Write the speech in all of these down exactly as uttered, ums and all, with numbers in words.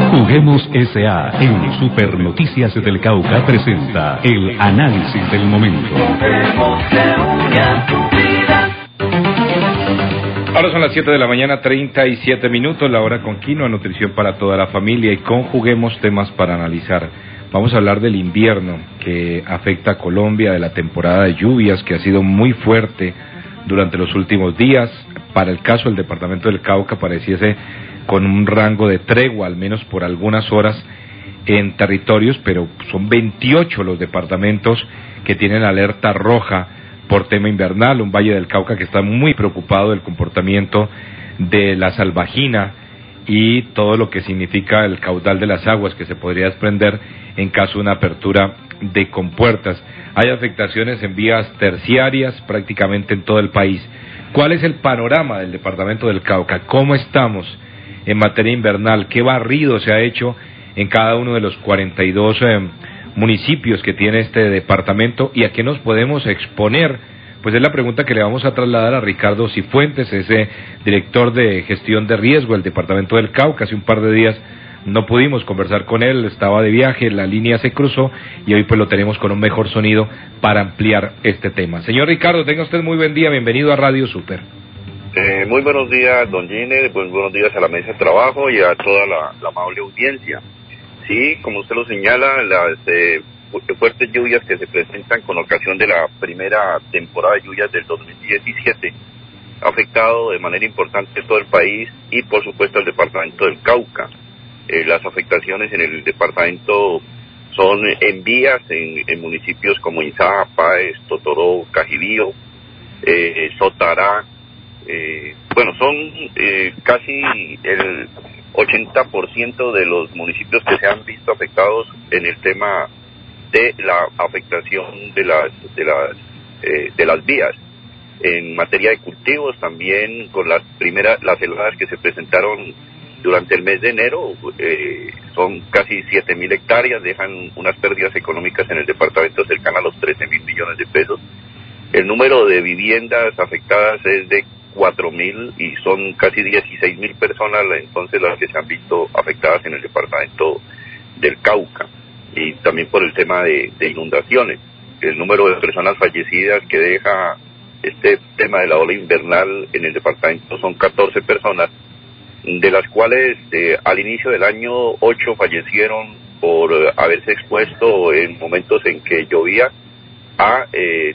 Juguemos S A en Super Noticias del Cauca presenta el análisis del momento. Ahora son las siete de la mañana, treinta y siete minutos, la hora con quinoa, nutrición para toda la familia, y conjuguemos temas para analizar. Vamos a hablar del invierno que afecta a Colombia, de la temporada de lluvias que ha sido muy fuerte durante los últimos días. Para el caso del departamento del Cauca pareciese con un rango de tregua, al menos por algunas horas en territorios, pero son veintiocho los departamentos que tienen alerta roja por tema invernal. Un Valle del Cauca que está muy preocupado del comportamiento de la salvajina y todo lo que significa el caudal de las aguas que se podría desprender en caso de una apertura de compuertas. Hay afectaciones en vías terciarias prácticamente en todo el país. ¿Cuál es el panorama del departamento del Cauca? ¿Cómo estamos en materia invernal? ¿Qué barrido se ha hecho en cada uno de los cuarenta y dos eh, municipios que tiene este departamento? ¿Y a qué nos podemos exponer? Pues es la pregunta que le vamos a trasladar a Ricardo Cifuentes, ese director de gestión de riesgo del departamento del Cauca. Hace un par de días no pudimos conversar con él, estaba de viaje, la línea se cruzó y hoy pues lo tenemos con un mejor sonido para ampliar este tema. Señor Ricardo, tenga usted muy buen día, bienvenido a Radio Super. Eh, muy buenos días, don Giner, muy buenos días a la mesa de trabajo y a toda la, la amable audiencia. Sí, como usted lo señala, las eh, fuertes lluvias que se presentan con ocasión de la primera temporada de lluvias del dos mil diecisiete ha afectado de manera importante todo el país y por supuesto el departamento del Cauca. Eh, las afectaciones en el departamento son en vías, en, en municipios como Izá, Páez, Totoró, Cajibío, eh, Sotará. Eh, bueno, son eh, casi el ochenta por ciento de los municipios que se han visto afectados en el tema de la afectación de las de las eh, de las vías. En materia de cultivos también, con las primeras las heladas que se presentaron durante el mes de enero, eh, son casi siete mil hectáreas, dejan unas pérdidas económicas en el departamento cercanas a los trece mil millones de pesos. El número de viviendas afectadas es de cuatro mil y son casi dieciséis mil personas entonces las que se han visto afectadas en el departamento del Cauca, y también por el tema de, de inundaciones. El número de personas fallecidas que deja este tema de la ola invernal en el departamento son catorce personas, de las cuales eh, al inicio del año ocho fallecieron por eh, haberse expuesto en momentos en que llovía a eh,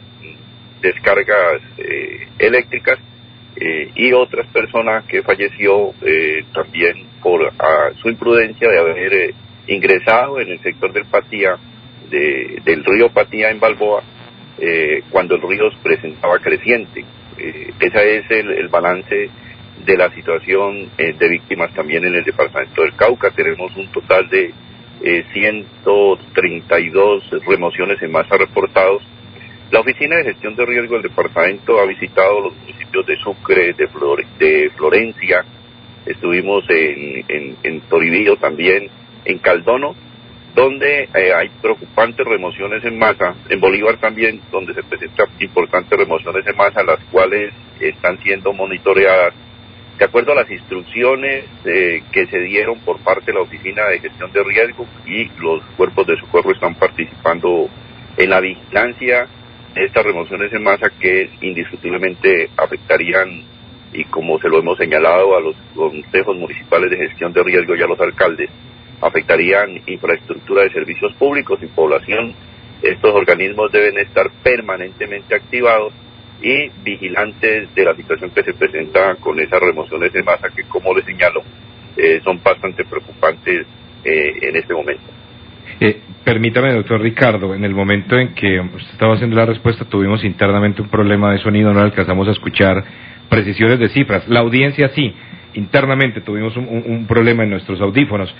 descargas eh, eléctricas, eh, y otras personas que falleció eh, también por a, su imprudencia de haber eh, ingresado en el sector del Patía, de, del río Patía en Balboa, eh, cuando el río se presentaba creciente. Eh, ese es el, el balance de la situación eh, de víctimas también en el departamento del Cauca. Tenemos un total de eh, ciento treinta y dos remociones en masa reportados. La Oficina de Gestión de Riesgo del departamento ha visitado los municipios de Sucre, de, Flor, de Florencia, estuvimos en, en, en Toribío también, en Caldono, donde eh, hay preocupantes remociones en masa, en Bolívar también, donde se presentan importantes remociones en masa, las cuales están siendo monitoreadas de acuerdo a las instrucciones eh, que se dieron por parte de la Oficina de Gestión de Riesgo, y los cuerpos de socorro están participando en la vigilancia de estas remociones en masa que indiscutiblemente afectarían, y como se lo hemos señalado a los consejos municipales de gestión de riesgo y a los alcaldes, afectarían infraestructura de servicios públicos y población. Estos organismos deben estar permanentemente activados y vigilantes de la situación que se presenta con esas remociones de masa que, como les señalo, eh, son bastante preocupantes eh, en este momento. Eh, permítame, doctor Ricardo, en el momento en que usted estaba haciendo la respuesta tuvimos internamente un problema de sonido, no alcanzamos a escuchar precisiones de cifras. La audiencia sí, internamente tuvimos un, un, un problema en nuestros audífonos.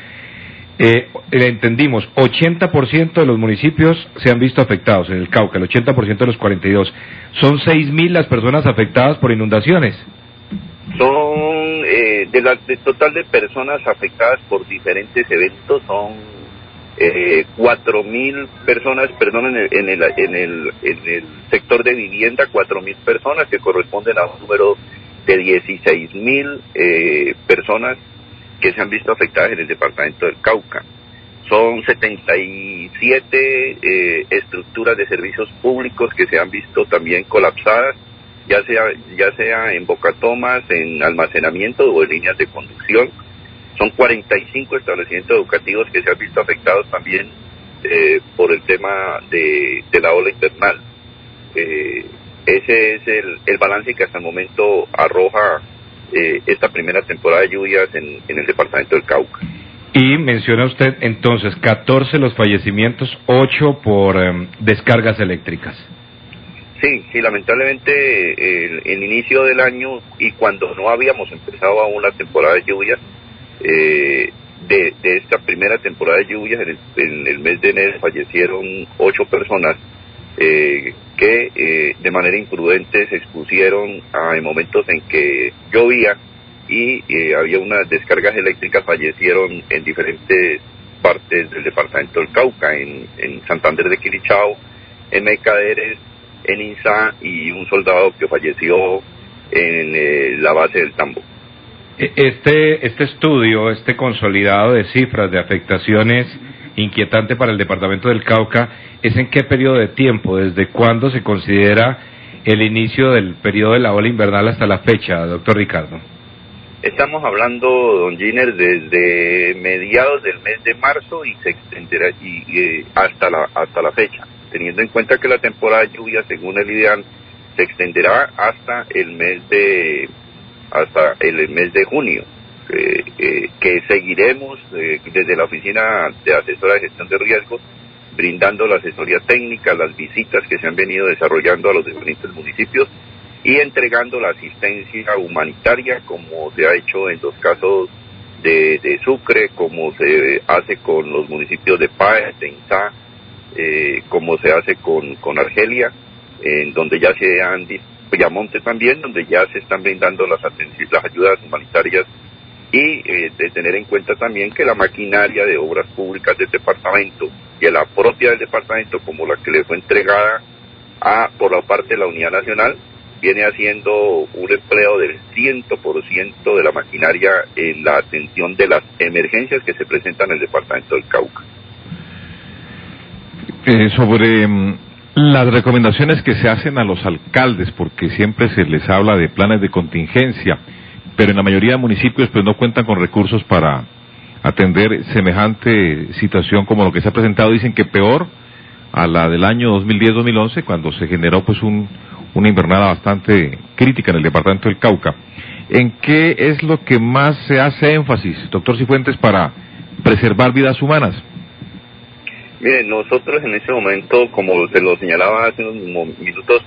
Eh, entendimos, ochenta por ciento de los municipios se han visto afectados en el Cauca, el ochenta por ciento de los cuarenta y dos. Son seis mil las personas afectadas por inundaciones. Son, eh, de la de total de personas afectadas por diferentes eventos, son eh, cuatro mil personas, perdón, en el, en, el, en, el, en el sector de vivienda, cuatro mil personas, que corresponden a un número de dieciséis mil eh, personas que se han visto afectadas en el departamento del Cauca. Son setenta y siete eh, estructuras de servicios públicos que se han visto también colapsadas, ya sea ya sea en bocatomas, en almacenamiento o en líneas de conducción. Son cuarenta y cinco establecimientos educativos que se han visto afectados también eh, por el tema de, de la ola invernal. Eh, ese es el, el balance que hasta el momento arroja eh, esta primera temporada de lluvias en, en el departamento del Cauca. Y menciona usted entonces catorce los fallecimientos, ocho por eh, descargas eléctricas. Sí, sí, lamentablemente el, el inicio del año y cuando no habíamos empezado aún la temporada de lluvias, eh, de, de esta primera temporada de lluvias, en el, en el mes de enero fallecieron ocho personas eh, que eh, de manera imprudente se expusieron a, en momentos en que llovía y eh, había unas descargas eléctricas, fallecieron en diferentes partes del departamento del Cauca, en, en Santander de Quilichao, en Mercaderes, en Inzá, y un soldado que falleció en eh, la base del Tambo. Este, este estudio, este consolidado de cifras de afectaciones inquietante para el departamento del Cauca, ¿es en qué periodo de tiempo? ¿Desde cuándo se considera el inicio del periodo de la ola invernal hasta la fecha, doctor Ricardo? Estamos hablando, don Giner, desde mediados del mes de marzo y se extenderá y, y, hasta la hasta la fecha, teniendo en cuenta que la temporada de lluvia, según el IDEAN, se extenderá hasta el mes de hasta el mes de junio, eh, eh, que seguiremos eh, desde la Oficina de Asesora de Gestión de Riesgos brindando la asesoría técnica, las visitas que se han venido desarrollando a los diferentes municipios y entregando la asistencia humanitaria, como se ha hecho en los casos de, de Sucre, como se hace con los municipios de Páez, de Inzá, eh, como se hace con, con Argelia, en donde ya se han, Piamonte también, donde ya se están brindando las, las ayudas humanitarias, y eh, de tener en cuenta también que la maquinaria de obras públicas del departamento, y la propia del departamento, como la que le fue entregada a por la parte de la Unidad Nacional, viene haciendo un empleo del cien por ciento de la maquinaria en la atención de las emergencias que se presentan en el departamento del Cauca. Eh, sobre um, las recomendaciones que se hacen a los alcaldes, porque siempre se les habla de planes de contingencia, pero en la mayoría de municipios pues no cuentan con recursos para atender semejante situación como lo que se ha presentado. Dicen que peor a la del año dos mil diez dos mil once, cuando se generó pues un una invernada bastante crítica en el departamento del Cauca. ¿En qué es lo que más se hace énfasis, doctor Cifuentes, para preservar vidas humanas? Miren, nosotros en este momento, como se lo señalaba hace unos minutos,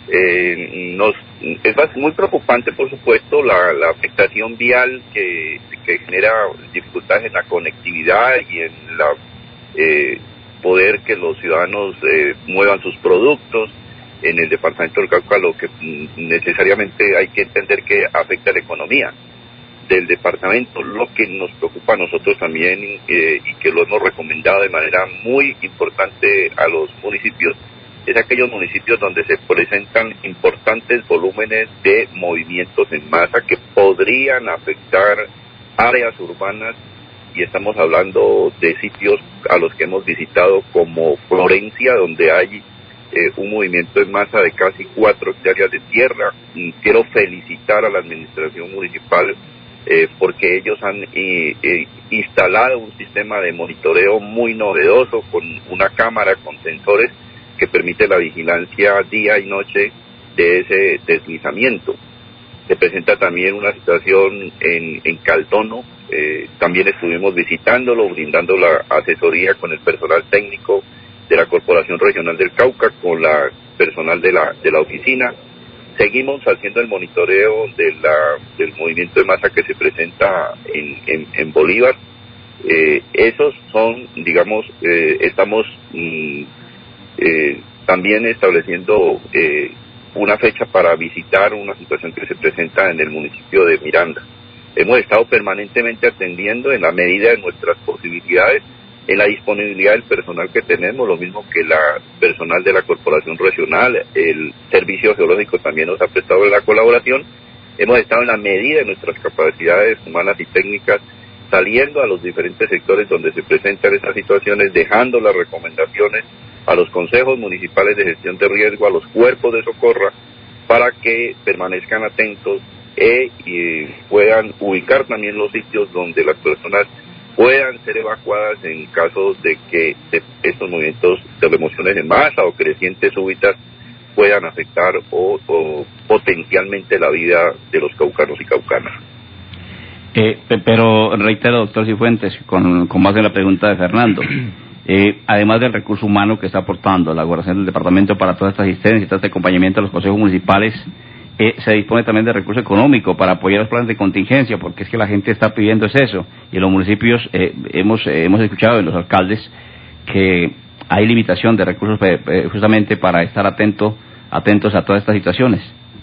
eh, nos es muy preocupante, por supuesto, la, la afectación vial que, que genera dificultades en la conectividad y en la eh, poder que los ciudadanos eh, muevan sus productos en el departamento del Cauca, lo que necesariamente hay que entender que afecta a la economía del departamento. Lo que nos preocupa a nosotros también, eh, y que lo hemos recomendado de manera muy importante a los municipios, es aquellos municipios donde se presentan importantes volúmenes de movimientos en masa que podrían afectar áreas urbanas, y estamos hablando de sitios a los que hemos visitado como Florencia, donde hay Eh, un movimiento en masa de casi cuatro hectáreas de tierra. Y quiero felicitar a la administración municipal eh, porque ellos han eh, eh, instalado un sistema de monitoreo muy novedoso con una cámara con sensores que permite la vigilancia día y noche de ese deslizamiento. Se presenta también una situación en, en Caldono, eh, también estuvimos visitándolo, brindando la asesoría con el personal técnico de la Corporación Regional del Cauca, con la personal de la de la oficina. Seguimos haciendo el monitoreo de la del movimiento de masa que se presenta en, en, en Bolívar. Eh, esos son, digamos, eh, estamos mm, eh, también estableciendo eh, una fecha para visitar una situación que se presenta en el municipio de Miranda. Hemos estado permanentemente atendiendo en la medida de nuestras posibilidades, en la disponibilidad del personal que tenemos, lo mismo que la personal de la Corporación Regional. El Servicio Geológico también nos ha prestado la colaboración. Hemos estado en la medida de nuestras capacidades humanas y técnicas saliendo a los diferentes sectores donde se presentan estas situaciones, dejando las recomendaciones a los consejos municipales de gestión de riesgo, a los cuerpos de socorro, para que permanezcan atentos e, y puedan ubicar también los sitios donde las personas puedan ser evacuadas en caso de que de estos movimientos de emociones en masa o crecientes súbitas puedan afectar o, o potencialmente la vida de los caucanos y caucanas. Eh, pero reitero, doctor Cifuentes, con, con base en la pregunta de Fernando, eh, además del recurso humano que está aportando la gobernación del departamento para toda esta asistencia y todo este acompañamiento a los consejos municipales, eh, se dispone también de recurso económico para apoyar los planes de contingencia, porque es que la gente está pidiendo es eso, y en los municipios eh, hemos eh, hemos escuchado de los alcaldes que hay limitación de recursos eh, justamente para estar atento, atentos a todas estas situaciones.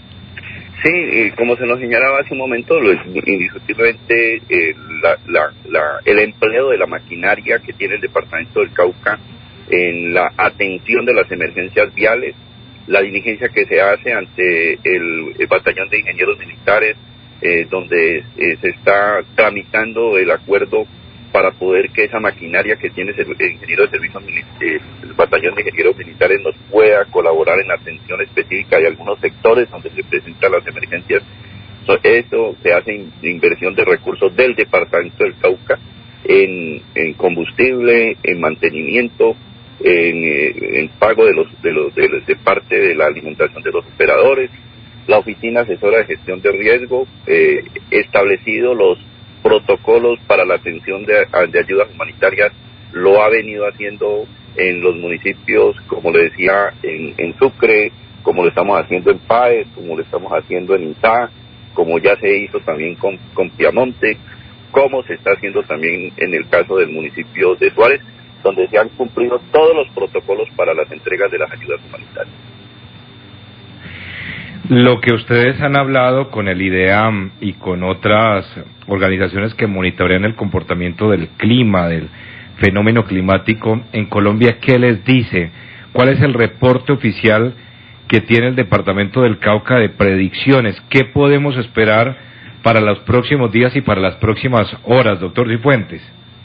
Sí, como se nos señalaba hace un momento, lo, indiscutiblemente eh, la, la, la, el empleo de la maquinaria que tiene el departamento del Cauca en la atención de las emergencias viales, la diligencia que se hace ante el, el batallón de ingenieros militares, eh, donde eh, se está tramitando el acuerdo para poder que esa maquinaria que tiene el, el ingeniero de servicios eh, el batallón de ingenieros militares nos pueda colaborar en la atención específica de algunos sectores donde se presentan las emergencias. So, eso se hace in, inversión de recursos del departamento del Cauca en, en combustible, en mantenimiento, en, en pago de los, de los de, de parte de la alimentación de los operadores. La oficina asesora de gestión de riesgo eh, establecido los protocolos para la atención de, de ayudas humanitarias, lo ha venido haciendo en los municipios, como le decía, en, en Sucre, como lo estamos haciendo en Páez, como lo estamos haciendo en Itá, como ya se hizo también con, con Piamonte, como se está haciendo también en el caso del municipio de Suárez, donde se han cumplido todos los protocolos para las entregas de las ayudas humanitarias. Lo que ustedes han hablado con el IDEAM y con otras organizaciones que monitorean el comportamiento del clima, del fenómeno climático en Colombia, ¿qué les dice? ¿Cuál es el reporte oficial que tiene el departamento del Cauca de predicciones? ¿Qué podemos esperar para los próximos días y para las próximas horas, doctor Cifuentes?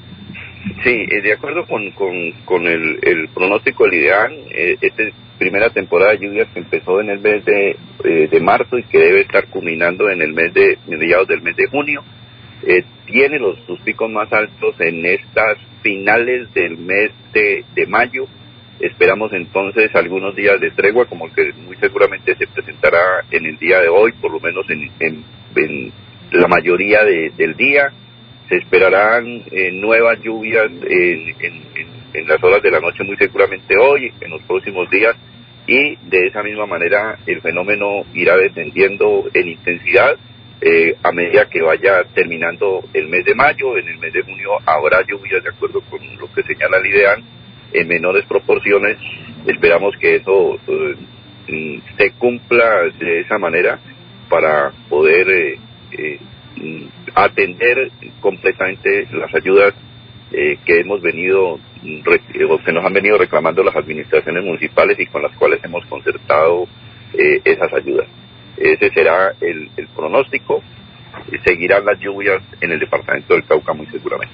Sí, eh, de acuerdo con, con, con el, el pronóstico del IDEAM, eh, esta primera temporada de lluvias que empezó en el mes de, eh, de marzo y que debe estar culminando en el mes de mediados del mes de junio, eh, tiene los sus picos más altos en estas finales del mes de, de mayo. Esperamos entonces algunos días de tregua, como el que muy seguramente se presentará en el día de hoy, por lo menos en, en, en la mayoría de, del día. Se esperarán eh, nuevas lluvias en, en, en, en las horas de la noche, muy seguramente hoy, en los próximos días, y de esa misma manera el fenómeno irá descendiendo en intensidad eh, a medida que vaya terminando el mes de mayo. En el mes de junio habrá lluvias, de acuerdo con lo que señala el IDEAM, en menores proporciones. Esperamos que eso eh, se cumpla de esa manera para poder eh, eh, atender completamente las ayudas eh, que hemos venido o que nos han venido reclamando las administraciones municipales y con las cuales hemos concertado eh, esas ayudas. Ese será el, el pronóstico. Seguirán las lluvias en el departamento del Cauca muy seguramente.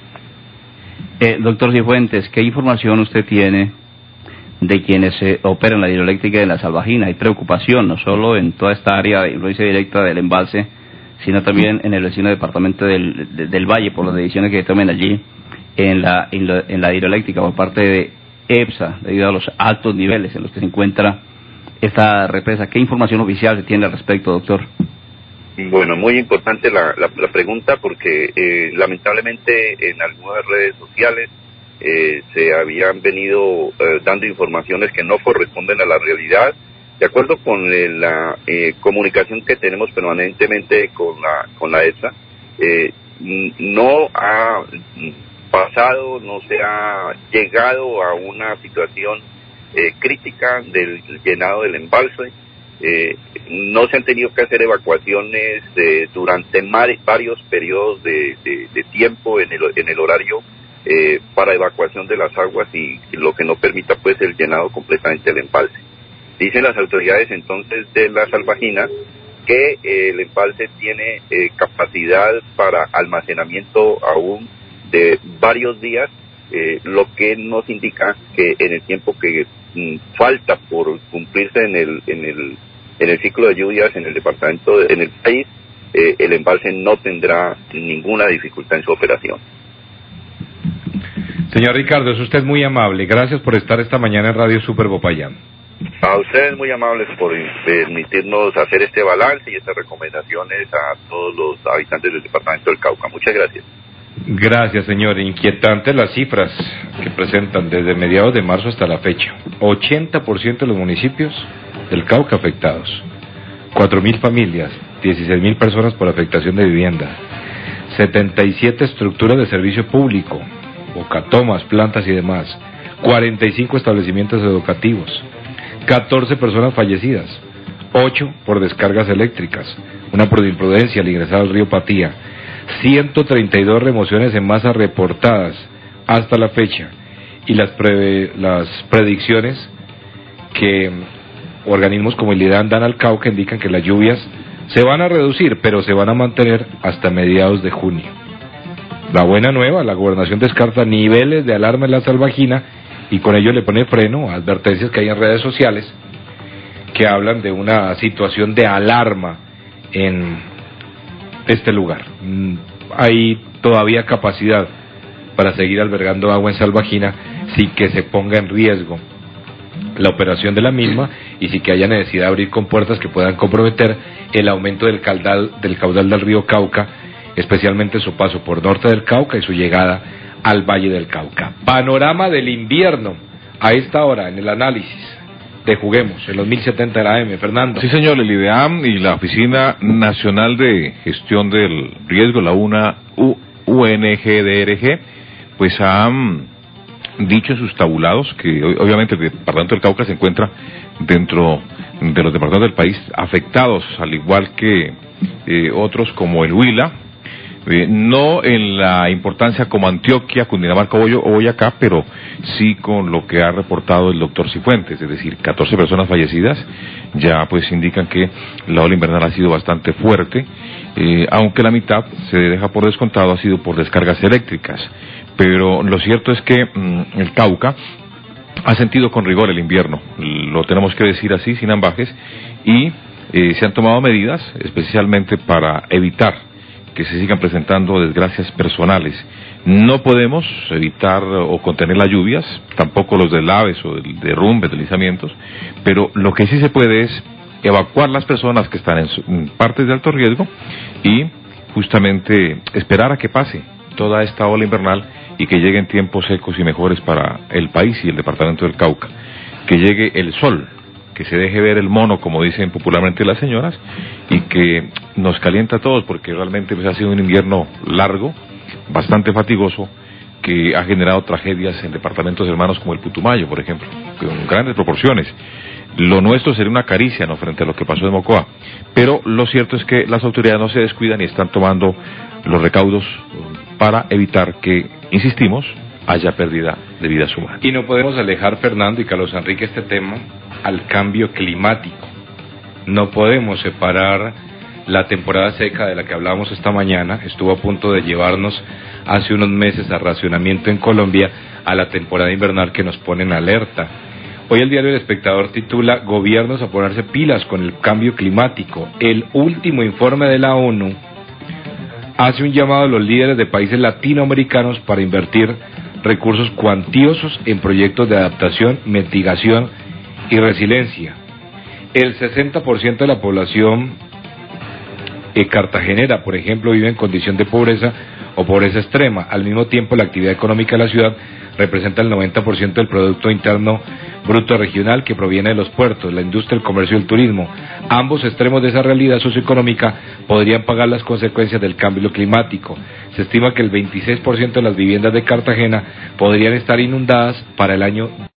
Eh, doctor Cifuentes, ¿qué información usted tiene de quienes eh, operan la hidroeléctrica de La Salvajina? Hay preocupación no solo en toda esta área de influencia directa del embalse, sino también en el vecino departamento del, de, del Valle, por las decisiones que tomen allí en la, en la, en la hidroeléctrica por parte de EPSA, debido a los altos niveles en los que se encuentra esta represa. ¿Qué información oficial se tiene al respecto, doctor? Bueno, muy importante la, la, la pregunta, porque eh, lamentablemente en algunas redes sociales eh, se habían venido eh, dando informaciones que no corresponden a la realidad. De acuerdo con eh, la eh, comunicación que tenemos permanentemente con la con la EPSA, eh, no ha pasado, no se ha llegado a una situación eh, crítica del llenado del embalse. Eh, no se han tenido que hacer evacuaciones eh, durante mar- varios periodos de, de, de tiempo en el, en el horario eh, para evacuación de las aguas y, y lo que no permita pues el llenado completamente del embalse. Dicen las autoridades entonces de La Salvajina que eh, el embalse tiene eh, capacidad para almacenamiento aún de varios días, eh, lo que nos indica que en el tiempo que mm, falta por cumplirse en el en el en el ciclo de lluvias en el departamento, de, en el país, eh, el embalse no tendrá ninguna dificultad en su operación. Señor Ricardo, es usted muy amable. Gracias por estar esta mañana en Radio Super Popayán. A ustedes muy amables por permitirnos hacer este balance y estas recomendaciones a todos los habitantes del departamento del Cauca. Muchas gracias. Gracias, señor. Inquietantes las cifras que presentan desde mediados de marzo hasta la fecha. ochenta por ciento de los municipios del Cauca afectados. cuatro mil familias, dieciséis mil personas por afectación de vivienda. setenta y siete estructuras de servicio público, bocatomas, plantas y demás. cuarenta y cinco establecimientos educativos. catorce personas fallecidas, ocho por descargas eléctricas, una por imprudencia al ingresar al río Patía, ciento treinta y dos remociones en masa reportadas hasta la fecha, y las, pre, las predicciones que organismos como el IDAN dan al Cauca indican que las lluvias se van a reducir, pero se van a mantener hasta mediados de junio. La buena nueva, la gobernación descarta niveles de alarma en la Salvajina y con ello le pone freno a advertencias que hay en redes sociales que hablan de una situación de alarma en este lugar. Hay todavía capacidad para seguir albergando agua en Salvajina sin que se ponga en riesgo la operación de la misma y sin que haya necesidad de abrir compuertas que puedan comprometer el aumento del caudal, del caudal del río Cauca, especialmente su paso por norte del Cauca y su llegada al Valle del Cauca. Panorama del invierno a esta hora en el análisis de Juguemos, en los mil setenta de la A M. Fernando. Sí, señor, el IDEAM y la Oficina Nacional de Gestión del Riesgo, la UNA, U N G D R G, pues han dicho en sus tabulados que obviamente el departamento del Cauca se encuentra dentro de los departamentos del país afectados, al igual que eh, otros como el Huila, Eh, no en la importancia como Antioquia, Cundinamarca o Boyacá, pero sí con lo que ha reportado el doctor Cifuentes, es decir, catorce personas fallecidas, ya pues indican que la ola invernal ha sido bastante fuerte, eh, aunque la mitad se deja por descontado ha sido por descargas eléctricas, pero lo cierto es que mmm, el Cauca ha sentido con rigor el invierno, lo tenemos que decir así, sin ambajes, y eh, se han tomado medidas especialmente para evitar que se sigan presentando desgracias personales. No podemos evitar o contener las lluvias, tampoco los deslaves o derrumbes, deslizamientos, pero lo que sí se puede es evacuar las personas que están en, su, en partes de alto riesgo y justamente esperar a que pase toda esta ola invernal y que lleguen tiempos secos y mejores para el país y el departamento del Cauca, que llegue el sol, que se deje ver el mono, como dicen popularmente las señoras, y que nos calienta a todos, porque realmente pues, ha sido un invierno largo, bastante fatigoso, que ha generado tragedias en departamentos hermanos como el Putumayo, por ejemplo, con grandes proporciones. Lo nuestro sería una caricia, ¿no?, frente a lo que pasó en Mocoa, pero lo cierto es que las autoridades no se descuidan y están tomando los recaudos para evitar que, insistimos, haya pérdida de vidas humanas. Y no podemos alejar, Fernando y Carlos Enrique, este tema al cambio climático. No podemos separar la temporada seca de la que hablábamos esta mañana, estuvo a punto de llevarnos hace unos meses a racionamiento en Colombia, a la temporada invernal que nos pone en alerta. Hoy el diario El Espectador titula "Gobiernos a ponerse pilas con el cambio climático". El último informe de la ONU hace un llamado a los líderes de países latinoamericanos para invertir recursos cuantiosos en proyectos de adaptación, mitigación y resiliencia. El sesenta por ciento de la población eh, cartagenera, por ejemplo, vive en condición de pobreza o pobreza extrema. Al mismo tiempo, la actividad económica de la ciudad representa el noventa por ciento del Producto Interno Bruto Regional, que proviene de los puertos, la industria, el comercio y el turismo. Ambos extremos de esa realidad socioeconómica podrían pagar las consecuencias del cambio climático. Se estima que el veintiséis por ciento de las viviendas de Cartagena podrían estar inundadas para el año